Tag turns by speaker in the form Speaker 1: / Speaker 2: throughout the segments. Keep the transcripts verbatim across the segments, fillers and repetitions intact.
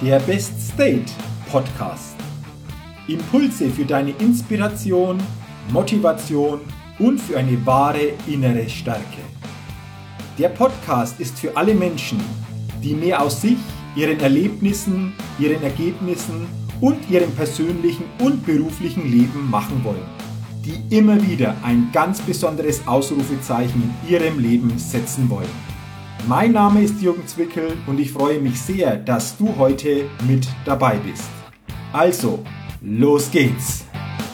Speaker 1: der Best State Podcast. Impulse für deine Inspiration, Motivation und für eine wahre innere Stärke. Der Podcast ist für alle Menschen, die mehr aus sich, ihren Erlebnissen, ihren Ergebnissen und ihrem persönlichen und beruflichen Leben machen wollen, die immer wieder ein ganz besonderes Ausrufezeichen in ihrem Leben setzen wollen. Mein Name ist Jürgen Zwickel und ich freue mich sehr, dass du heute mit dabei bist. Also, los geht's!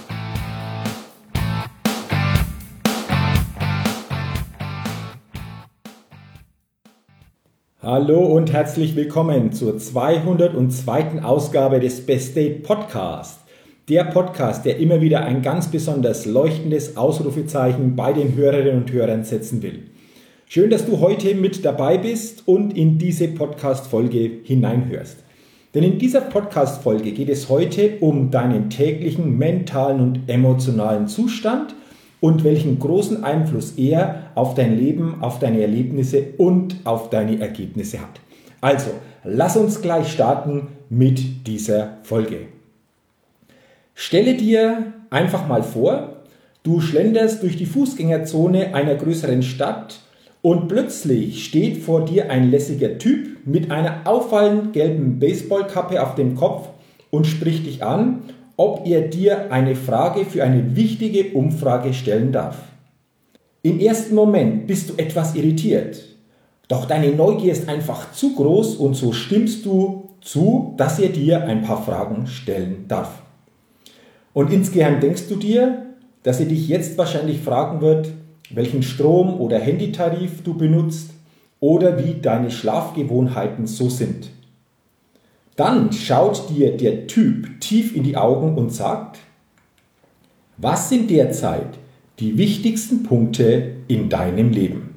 Speaker 1: Hallo und herzlich willkommen zur zweihundertzweiten Ausgabe des Best State Podcast. Der Podcast, der immer wieder ein ganz besonders leuchtendes Ausrufezeichen bei den Hörerinnen und Hörern setzen will. Schön, dass du heute mit dabei bist und in diese Podcast-Folge hineinhörst. Denn in dieser Podcast-Folge geht es heute um deinen täglichen mentalen und emotionalen Zustand und welchen großen Einfluss er auf dein Leben, auf deine Erlebnisse und auf deine Ergebnisse hat. Also, lass uns gleich starten mit dieser Folge. Stelle dir einfach mal vor, du schlenderst durch die Fußgängerzone einer größeren Stadt und plötzlich steht vor dir ein lässiger Typ mit einer auffallend gelben Baseballkappe auf dem Kopf und spricht dich an, ob er dir eine Frage für eine wichtige Umfrage stellen darf. Im ersten Moment bist du etwas irritiert, doch deine Neugier ist einfach zu groß und so stimmst du zu, dass er dir ein paar Fragen stellen darf. Und insgeheim denkst du dir, dass er dich jetzt wahrscheinlich fragen wird, welchen Strom- oder Handytarif du benutzt oder wie deine Schlafgewohnheiten so sind. Dann schaut dir der Typ tief in die Augen und sagt, was sind derzeit die wichtigsten Punkte in deinem Leben?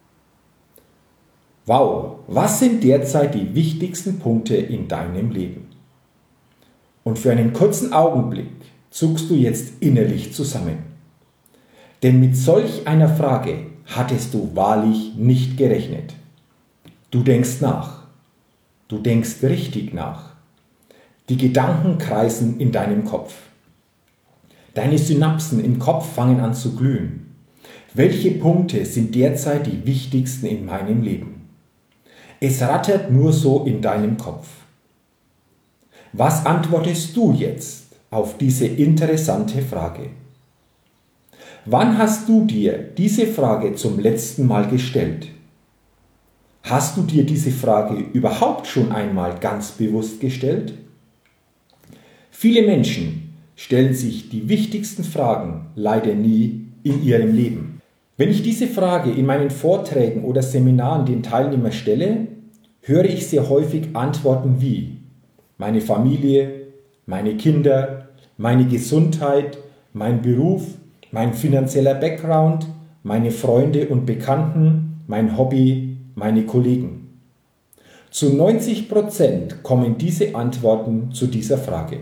Speaker 1: Wow, was sind derzeit die wichtigsten Punkte in deinem Leben? Und für einen kurzen Augenblick zuckst du jetzt innerlich zusammen. Denn mit solch einer Frage hattest du wahrlich nicht gerechnet. Du denkst nach. Du denkst richtig nach. Die Gedanken kreisen in deinem Kopf. Deine Synapsen im Kopf fangen an zu glühen. Welche Punkte sind derzeit die wichtigsten in meinem Leben? Es rattert nur so in deinem Kopf. Was antwortest du jetzt auf diese interessante Frage? Wann hast du dir diese Frage zum letzten Mal gestellt? Hast du dir diese Frage überhaupt schon einmal ganz bewusst gestellt? Viele Menschen stellen sich die wichtigsten Fragen leider nie in ihrem Leben. Wenn ich diese Frage in meinen Vorträgen oder Seminaren den Teilnehmern stelle, höre ich sehr häufig Antworten wie meine Familie, meine Kinder, meine Gesundheit, mein Beruf, mein finanzieller Background, meine Freunde und Bekannten, mein Hobby, meine Kollegen. Zu neunzig Prozent kommen diese Antworten zu dieser Frage.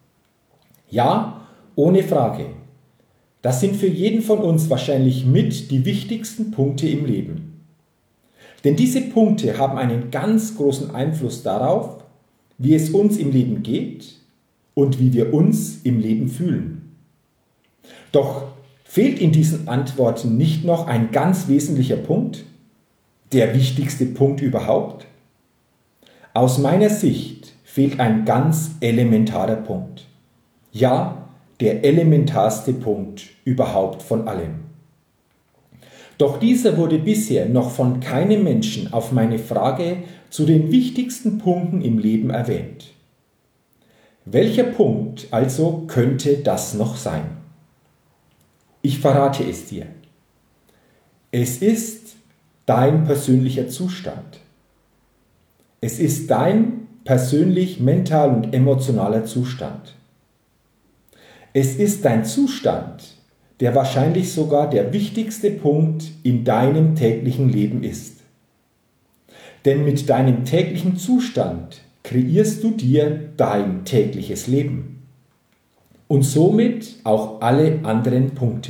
Speaker 1: Ja, ohne Frage. Das sind für jeden von uns wahrscheinlich mit die wichtigsten Punkte im Leben. Denn diese Punkte haben einen ganz großen Einfluss darauf, wie es uns im Leben geht und wie wir uns im Leben fühlen. Doch fehlt in diesen Antworten nicht noch ein ganz wesentlicher Punkt? Der wichtigste Punkt überhaupt? Aus meiner Sicht fehlt ein ganz elementarer Punkt. Ja, der elementarste Punkt überhaupt von allem. Doch dieser wurde bisher noch von keinem Menschen auf meine Frage zu den wichtigsten Punkten im Leben erwähnt. Welcher Punkt also könnte das noch sein? Ich verrate es dir. Es ist dein persönlicher Zustand. Es ist dein persönlich mental und emotionaler Zustand. Es ist dein Zustand, der wahrscheinlich sogar der wichtigste Punkt in deinem täglichen Leben ist. Denn mit deinem täglichen Zustand kreierst du dir dein tägliches Leben. Und somit auch alle anderen Punkte.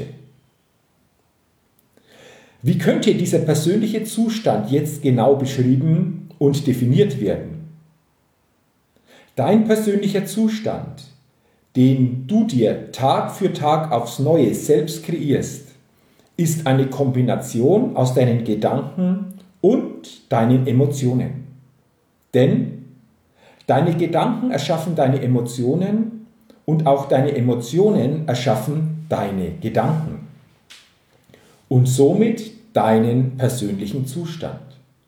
Speaker 1: Wie könnte dieser persönliche Zustand jetzt genau beschrieben und definiert werden? Dein persönlicher Zustand, den du dir Tag für Tag aufs Neue selbst kreierst, ist eine Kombination aus deinen Gedanken und deinen Emotionen. Denn deine Gedanken erschaffen deine Emotionen und auch deine Emotionen erschaffen deine Gedanken und somit deinen persönlichen Zustand.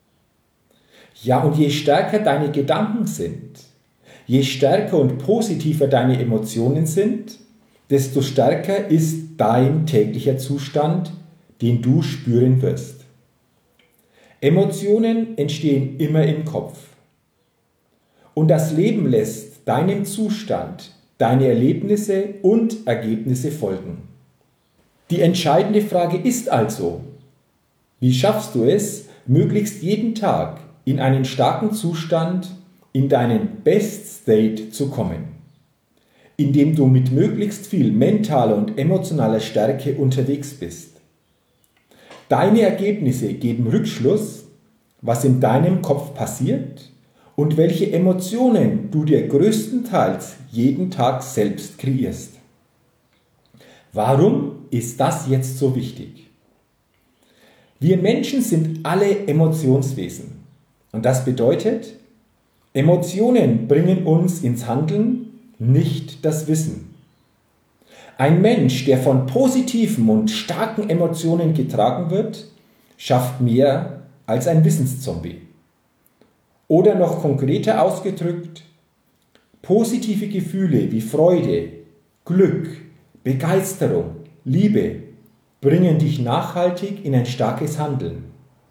Speaker 1: Ja, und je stärker deine Gedanken sind, je stärker und positiver deine Emotionen sind, desto stärker ist dein täglicher Zustand, den du spüren wirst. Emotionen entstehen immer im Kopf. Und das Leben lässt deinem Zustand deine Erlebnisse und Ergebnisse folgen. Die entscheidende Frage ist also, wie schaffst du es, möglichst jeden Tag in einen starken Zustand, in deinen Best State zu kommen, indem du mit möglichst viel mentaler und emotionaler Stärke unterwegs bist. Deine Ergebnisse geben Rückschluss, was in deinem Kopf passiert und welche Emotionen du dir größtenteils jeden Tag selbst kreierst. Warum ist das jetzt so wichtig? Wir Menschen sind alle Emotionswesen. Und das bedeutet, Emotionen bringen uns ins Handeln, nicht das Wissen. Ein Mensch, der von positiven und starken Emotionen getragen wird, schafft mehr als ein Wissenszombie. Oder noch konkreter ausgedrückt, positive Gefühle wie Freude, Glück, Begeisterung, Liebe bringen dich nachhaltig in ein starkes Handeln.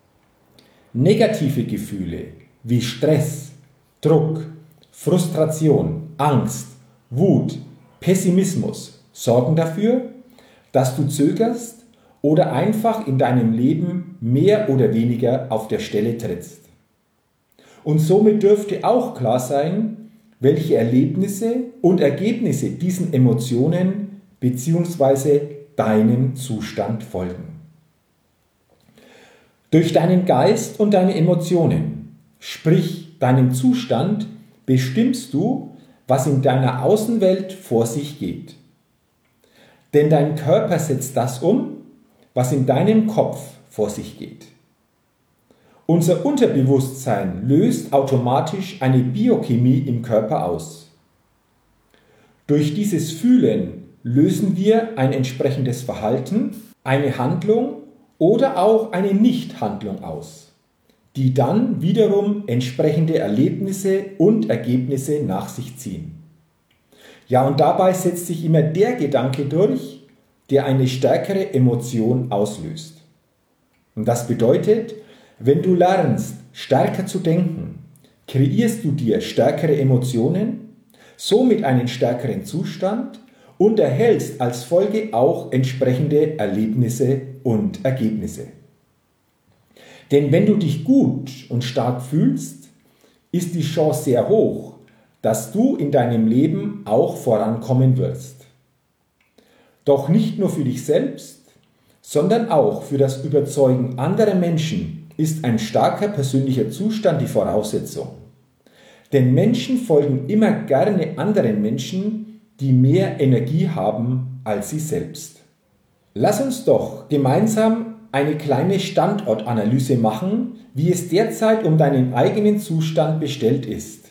Speaker 1: Negative Gefühle wie Stress, Druck, Frustration, Angst, Wut, Pessimismus sorgen dafür, dass du zögerst oder einfach in deinem Leben mehr oder weniger auf der Stelle trittst. Und somit dürfte auch klar sein, welche Erlebnisse und Ergebnisse diesen Emotionen bzw. deinem Zustand folgen. Durch deinen Geist und deine Emotionen, sprich deinen Zustand, bestimmst du, was in deiner Außenwelt vor sich geht. Denn dein Körper setzt das um, was in deinem Kopf vor sich geht. Unser Unterbewusstsein löst automatisch eine Biochemie im Körper aus. Durch dieses Fühlen lösen wir ein entsprechendes Verhalten, eine Handlung oder auch eine Nichthandlung aus, die dann wiederum entsprechende Erlebnisse und Ergebnisse nach sich ziehen. Ja, und dabei setzt sich immer der Gedanke durch, der eine stärkere Emotion auslöst. Und das bedeutet, wenn du lernst, stärker zu denken, kreierst du dir stärkere Emotionen, somit einen stärkeren Zustand und erhältst als Folge auch entsprechende Erlebnisse und Ergebnisse. Denn wenn du dich gut und stark fühlst, ist die Chance sehr hoch, dass du in deinem Leben auch vorankommen wirst. Doch nicht nur für dich selbst, sondern auch für das Überzeugen anderer Menschen ist ein starker persönlicher Zustand die Voraussetzung. Denn Menschen folgen immer gerne anderen Menschen, die mehr Energie haben als sie selbst. Lass uns doch gemeinsam eine kleine Standortanalyse machen, wie es derzeit um deinen eigenen Zustand bestellt ist.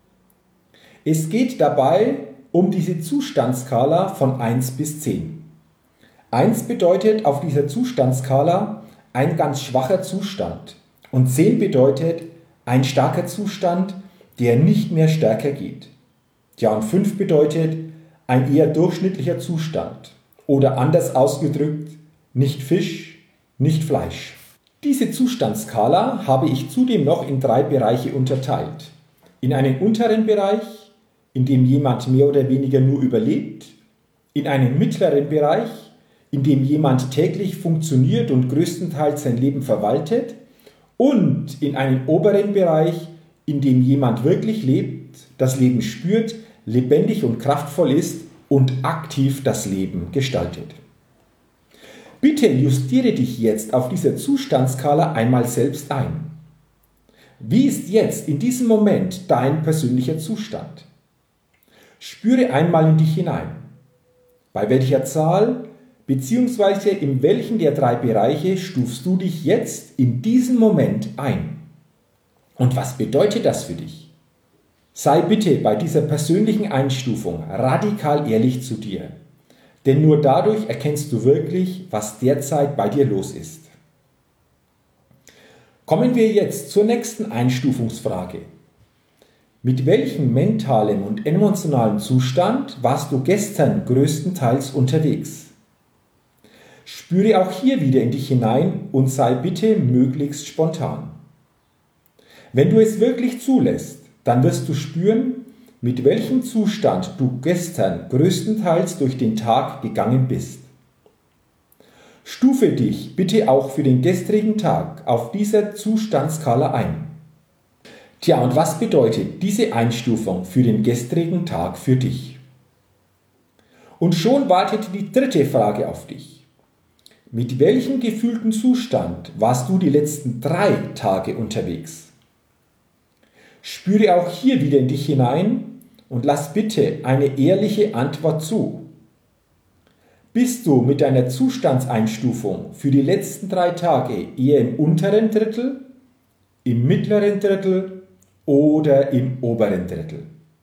Speaker 1: Es geht dabei um diese Zustandsskala von eins bis zehn. eins bedeutet auf dieser Zustandsskala ein ganz schwacher Zustand und zehn bedeutet ein starker Zustand, der nicht mehr stärker geht. Ja, und fünf bedeutet ein eher durchschnittlicher Zustand oder anders ausgedrückt, nicht Fisch, nicht Fleisch. Diese Zustandsskala habe ich zudem noch in drei Bereiche unterteilt. In einen unteren Bereich, in dem jemand mehr oder weniger nur überlebt, in einen mittleren Bereich, in dem jemand täglich funktioniert und größtenteils sein Leben verwaltet, und in einen oberen Bereich, in dem jemand wirklich lebt, das Leben spürt, lebendig und kraftvoll ist und aktiv das Leben gestaltet. Bitte justiere dich jetzt auf dieser Zustandsskala einmal selbst ein. Wie ist jetzt in diesem Moment dein persönlicher Zustand? Spüre einmal in dich hinein. Bei welcher Zahl bzw. in welchen der drei Bereiche stufst du dich jetzt in diesem Moment ein? Und was bedeutet das für dich? Sei bitte bei dieser persönlichen Einstufung radikal ehrlich zu dir, denn nur dadurch erkennst du wirklich, was derzeit bei dir los ist. Kommen wir jetzt zur nächsten Einstufungsfrage. Mit welchem mentalen und emotionalen Zustand warst du gestern größtenteils unterwegs? Spüre auch hier wieder in dich hinein und sei bitte möglichst spontan. Wenn du es wirklich zulässt, dann wirst du spüren, mit welchem Zustand du gestern größtenteils durch den Tag gegangen bist. Stufe dich bitte auch für den gestrigen Tag auf dieser Zustandsskala ein. Tja, und was bedeutet diese Einstufung für den gestrigen Tag für dich? Und schon wartet die dritte Frage auf dich. Mit welchem gefühlten Zustand warst du die letzten drei Tage unterwegs? Spüre auch hier wieder in dich hinein und lass bitte eine ehrliche Antwort zu. Bist du mit deiner Zustandseinstufung für die letzten drei Tage eher im unteren Drittel, im mittleren Drittel oder im oberen Drittel?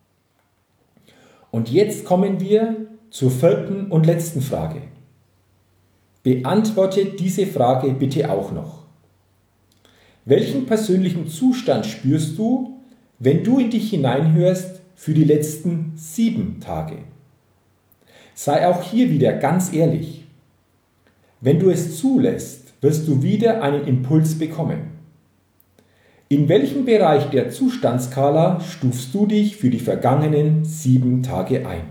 Speaker 1: Und jetzt kommen wir zur vierten und letzten Frage. Beantworte diese Frage bitte auch noch. Welchen persönlichen Zustand spürst du, wenn du in dich hineinhörst für die letzten sieben Tage? Sei auch hier wieder ganz ehrlich. Wenn du es zulässt, wirst du wieder einen Impuls bekommen. In welchem Bereich der Zustandsskala stufst du dich für die vergangenen sieben Tage ein?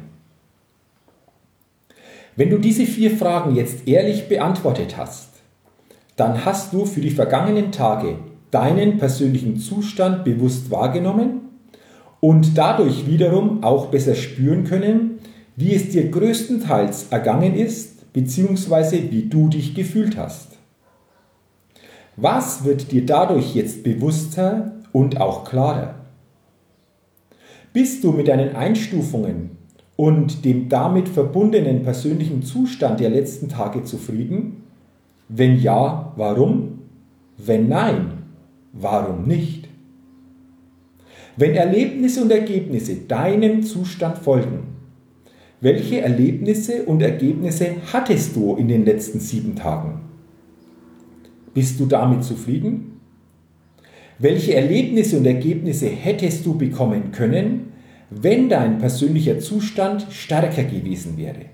Speaker 1: Wenn du diese vier Fragen jetzt ehrlich beantwortet hast, dann hast du für die vergangenen Tage deinen persönlichen Zustand bewusst wahrgenommen und dadurch wiederum auch besser spüren können, wie es dir größtenteils ergangen ist, bzw. wie du dich gefühlt hast. Was wird dir dadurch jetzt bewusster und auch klarer? Bist du mit deinen Einstufungen und dem damit verbundenen persönlichen Zustand der letzten Tage zufrieden? Wenn ja, warum? Wenn nein, warum nicht? Wenn Erlebnisse und Ergebnisse deinem Zustand folgen, welche Erlebnisse und Ergebnisse hattest du in den letzten sieben Tagen? Bist du damit zufrieden? Welche Erlebnisse und Ergebnisse hättest du bekommen können, wenn dein persönlicher Zustand stärker gewesen wäre?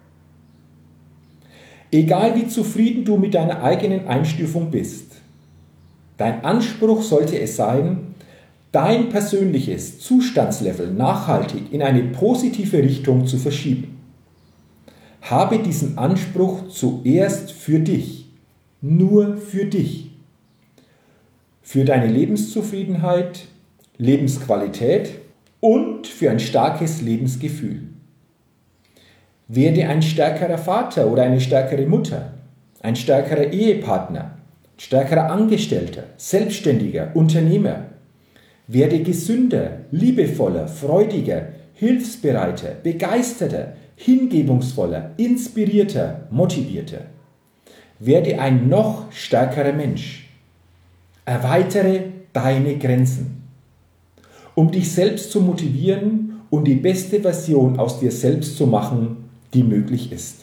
Speaker 1: Egal wie zufrieden du mit deiner eigenen Einstufung bist, dein Anspruch sollte es sein, dein persönliches Zustandslevel nachhaltig in eine positive Richtung zu verschieben. Habe diesen Anspruch zuerst für dich, nur für dich, für deine Lebenszufriedenheit, Lebensqualität und für ein starkes Lebensgefühl. Werde ein stärkerer Vater oder eine stärkere Mutter, ein stärkerer Ehepartner, stärkerer Angestellter, Selbstständiger, Unternehmer. Werde gesünder, liebevoller, freudiger, hilfsbereiter, begeisterter, hingebungsvoller, inspirierter, motivierter. Werde ein noch stärkerer Mensch. Erweitere deine Grenzen, um dich selbst zu motivieren und die beste Version aus dir selbst zu machen, die möglich ist.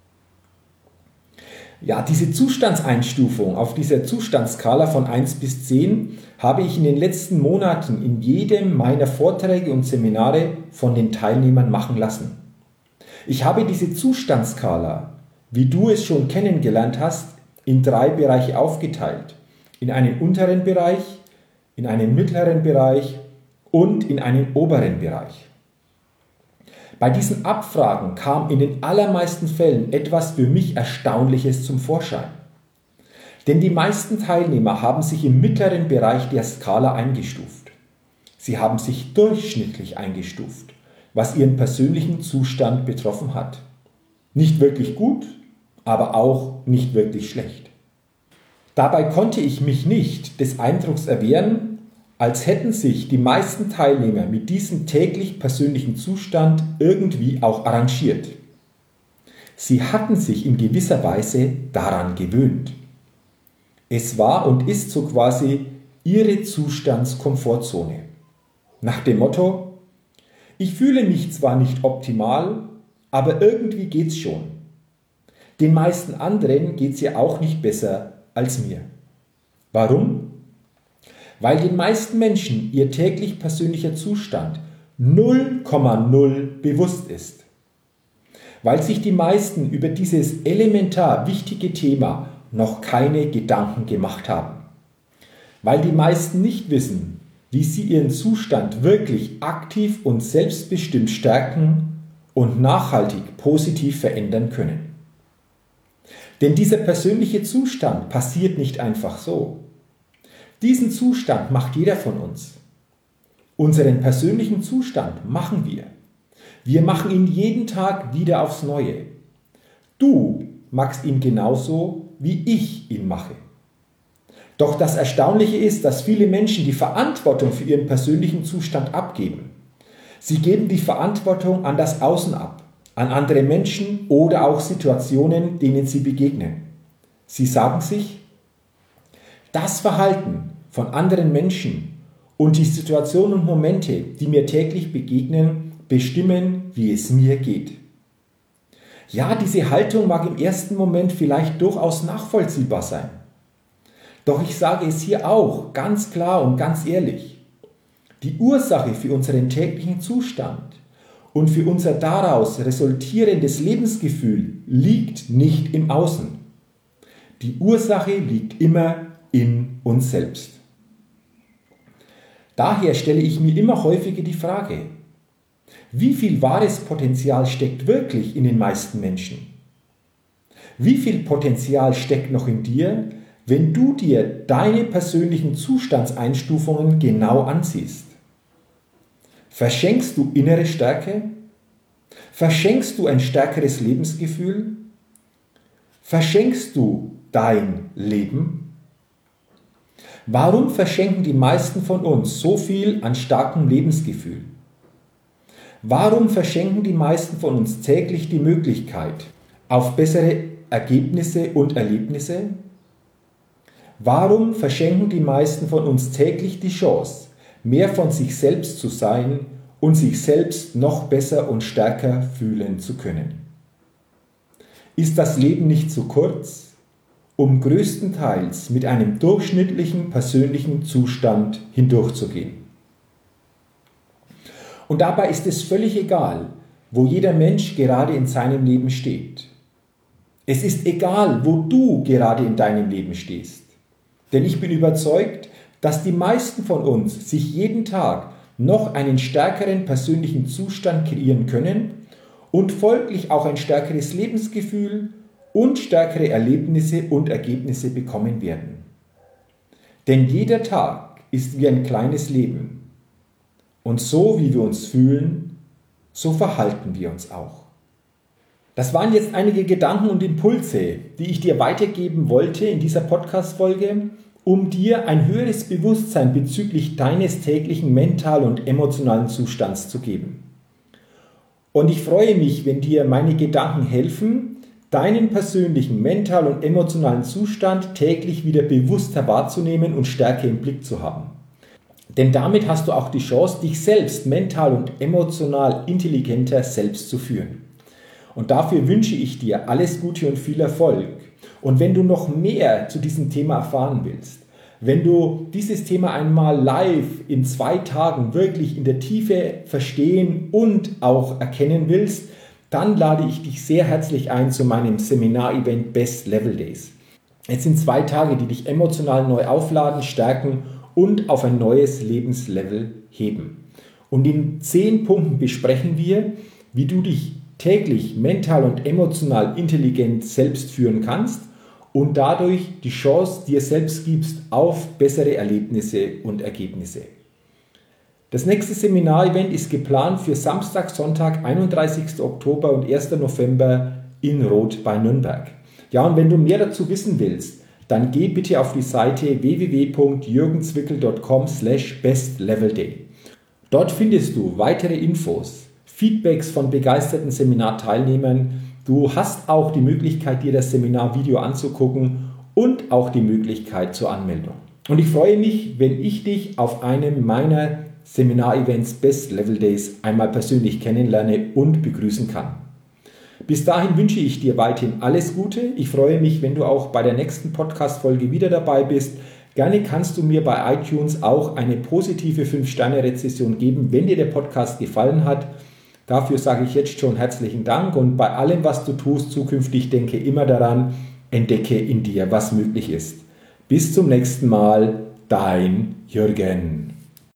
Speaker 1: Ja, diese Zustandseinstufung auf dieser Zustandsskala von eins bis zehn habe ich in den letzten Monaten in jedem meiner Vorträge und Seminare von den Teilnehmern machen lassen. Ich habe diese Zustandsskala, wie du es schon kennengelernt hast, in drei Bereiche aufgeteilt. In einen unteren Bereich, in einen mittleren Bereich und in einen oberen Bereich. Bei diesen Abfragen kam in den allermeisten Fällen etwas für mich Erstaunliches zum Vorschein. Denn die meisten Teilnehmer haben sich im mittleren Bereich der Skala eingestuft. Sie haben sich durchschnittlich eingestuft, was ihren persönlichen Zustand betroffen hat. Nicht wirklich gut, aber auch nicht wirklich schlecht. Dabei konnte ich mich nicht des Eindrucks erwehren, als hätten sich die meisten Teilnehmer mit diesem täglich persönlichen Zustand irgendwie auch arrangiert. Sie hatten sich in gewisser Weise daran gewöhnt. Es war und ist so quasi ihre Zustandskomfortzone. Nach dem Motto: Ich fühle mich zwar nicht optimal, aber irgendwie geht's schon. Den meisten anderen geht's ja auch nicht besser als mir. Warum? Weil den meisten Menschen ihr täglich persönlicher Zustand null Komma null bewusst ist. Weil sich die meisten über dieses elementar wichtige Thema noch keine Gedanken gemacht haben. Weil die meisten nicht wissen, wie sie ihren Zustand wirklich aktiv und selbstbestimmt stärken und nachhaltig positiv verändern können. Denn dieser persönliche Zustand passiert nicht einfach so. Diesen Zustand macht jeder von uns. Unseren persönlichen Zustand machen wir. Wir machen ihn jeden Tag wieder aufs Neue. Du machst ihn genauso, wie ich ihn mache. Doch das Erstaunliche ist, dass viele Menschen die Verantwortung für ihren persönlichen Zustand abgeben. Sie geben die Verantwortung an das Außen ab, an andere Menschen oder auch Situationen, denen sie begegnen. Sie sagen sich: Das Verhalten von anderen Menschen und die Situationen und Momente, die mir täglich begegnen, bestimmen, wie es mir geht. Ja, diese Haltung mag im ersten Moment vielleicht durchaus nachvollziehbar sein. Doch ich sage es hier auch ganz klar und ganz ehrlich: Die Ursache für unseren täglichen Zustand und für unser daraus resultierendes Lebensgefühl liegt nicht im Außen. Die Ursache liegt immer in uns selbst. Daher stelle ich mir immer häufiger die Frage: Wie viel wahres Potenzial steckt wirklich in den meisten Menschen? Wie viel Potenzial steckt noch in dir, wenn du dir deine persönlichen Zustandseinstufungen genau ansiehst? Verschenkst du innere Stärke? Verschenkst du ein stärkeres Lebensgefühl? Verschenkst du dein Leben? Warum verschenken die meisten von uns so viel an starkem Lebensgefühl? Warum verschenken die meisten von uns täglich die Möglichkeit auf bessere Ergebnisse und Erlebnisse? Warum verschenken die meisten von uns täglich die Chance, mehr von sich selbst zu sein und sich selbst noch besser und stärker fühlen zu können? Ist das Leben nicht zu kurz, um größtenteils mit einem durchschnittlichen persönlichen Zustand hindurchzugehen? Und dabei ist es völlig egal, wo jeder Mensch gerade in seinem Leben steht. Es ist egal, wo du gerade in deinem Leben stehst. Denn ich bin überzeugt, dass die meisten von uns sich jeden Tag noch einen stärkeren persönlichen Zustand kreieren können und folglich auch ein stärkeres Lebensgefühl und stärkere Erlebnisse und Ergebnisse bekommen werden. Denn jeder Tag ist wie ein kleines Leben. Und so wie wir uns fühlen, so verhalten wir uns auch. Das waren jetzt einige Gedanken und Impulse, die ich dir weitergeben wollte in dieser Podcast-Folge, um dir ein höheres Bewusstsein bezüglich deines täglichen mentalen und emotionalen Zustands zu geben. Und ich freue mich, wenn dir meine Gedanken helfen, deinen persönlichen mentalen und emotionalen Zustand täglich wieder bewusster wahrzunehmen und stärker im Blick zu haben. Denn damit hast du auch die Chance, dich selbst mental und emotional intelligenter selbst zu führen. Und dafür wünsche ich dir alles Gute und viel Erfolg. Und wenn du noch mehr zu diesem Thema erfahren willst, wenn du dieses Thema einmal live in zwei Tagen wirklich in der Tiefe verstehen und auch erkennen willst, dann lade ich dich sehr herzlich ein zu meinem Seminar-Event Best Level Days. Es sind zwei Tage, die dich emotional neu aufladen, stärken und auf ein neues Lebenslevel heben. Und in zehn Punkten besprechen wir, wie du dich täglich mental und emotional intelligent selbst führen kannst und dadurch die Chance dir selbst gibst auf bessere Erlebnisse und Ergebnisse. Das nächste Seminar-Event ist geplant für Samstag, Sonntag, einunddreißigsten Oktober und ersten November in Roth bei Nürnberg. Ja, und wenn du mehr dazu wissen willst, dann geh bitte auf die Seite w w w punkt jürgen zwickel punkt com slash best level day. Dort findest du weitere Infos, Feedbacks von begeisterten Seminarteilnehmern. Du hast auch die Möglichkeit, dir das Seminarvideo anzugucken und auch die Möglichkeit zur Anmeldung. Und ich freue mich, wenn ich dich auf einem meiner Seminar-Events Best Level Days einmal persönlich kennenlerne und begrüßen kann. Bis dahin wünsche ich dir weiterhin alles Gute. Ich freue mich, wenn du auch bei der nächsten Podcast-Folge wieder dabei bist. Gerne kannst du mir bei iTunes auch eine positive fünf Sterne Rezession geben, wenn dir der Podcast gefallen hat. Dafür sage ich jetzt schon herzlichen Dank und bei allem, was du tust, zukünftig denke immer daran, entdecke in dir, was möglich ist. Bis zum nächsten Mal, dein Jürgen.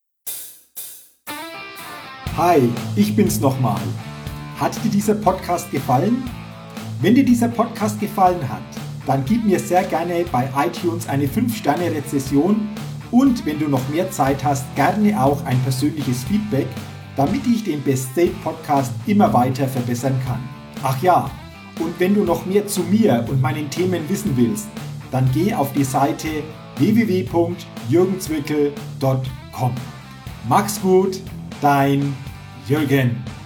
Speaker 2: Hi, ich bin's nochmal. Hat dir dieser Podcast gefallen? Wenn dir dieser Podcast gefallen hat, dann gib mir sehr gerne bei iTunes eine fünf Sterne Rezession und wenn du noch mehr Zeit hast, gerne auch ein persönliches Feedback, damit ich den Best State Podcast immer weiter verbessern kann. Ach ja, und wenn du noch mehr zu mir und meinen Themen wissen willst, dann geh auf die Seite w w w punkt jürgen zwickel punkt com. Mach's gut, dein Jürgen.